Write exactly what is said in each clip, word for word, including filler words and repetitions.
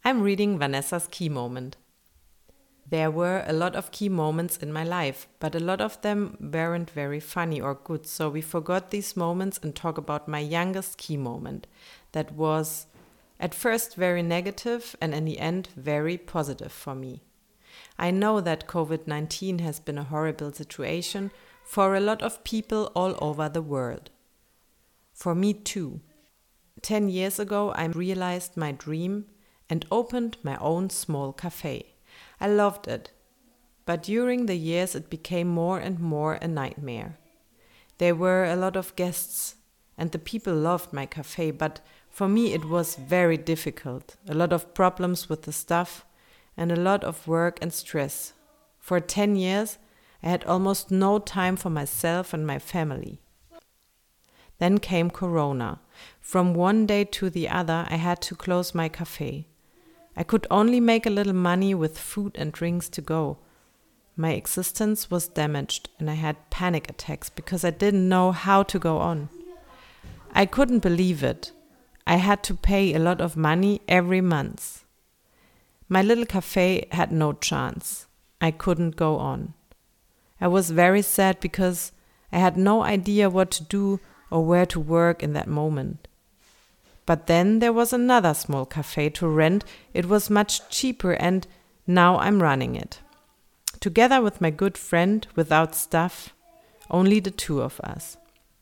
I'm reading Vanessa's key moment. There were a lot of key moments in my life, but a lot of them weren't very funny or good, so we forgot these moments and talk about my youngest key moment that was at first very negative and in the end very positive for me. I know that covid nineteen has been a horrible situation for a lot of people all over the world. For me too. Ten years ago I realized my dream and opened my own small cafe. I loved it, but during the years it became more and more a nightmare. There were a lot of guests and the people loved my cafe, but for me it was very difficult. A lot of problems with the staff and a lot of work and stress. For ten years I had almost no time for myself and my family. Then came Corona. From one day to the other I had to close my cafe. I could only make a little money with food and drinks to go. My existence was damaged and I had panic attacks because I didn't know how to go on. I couldn't believe it. I had to pay a lot of money every month. My little cafe had no chance. I couldn't go on. I was very sad because I had no idea what to do or where to work in that moment. But then there was another small cafe to rent. It was much cheaper and now I'm running it. Together with my good friend, without staff, only the two of us.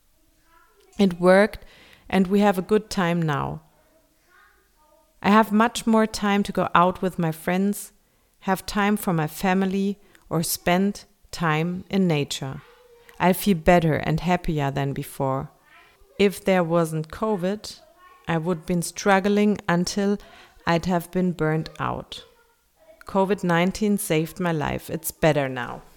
It worked and we have a good time now. I have much more time to go out with my friends, have time for my family or spend time in nature. I feel better and happier than before. If there wasn't COVID, I would have been struggling until I'd have been burnt out. covid nineteen saved my life. It's better now.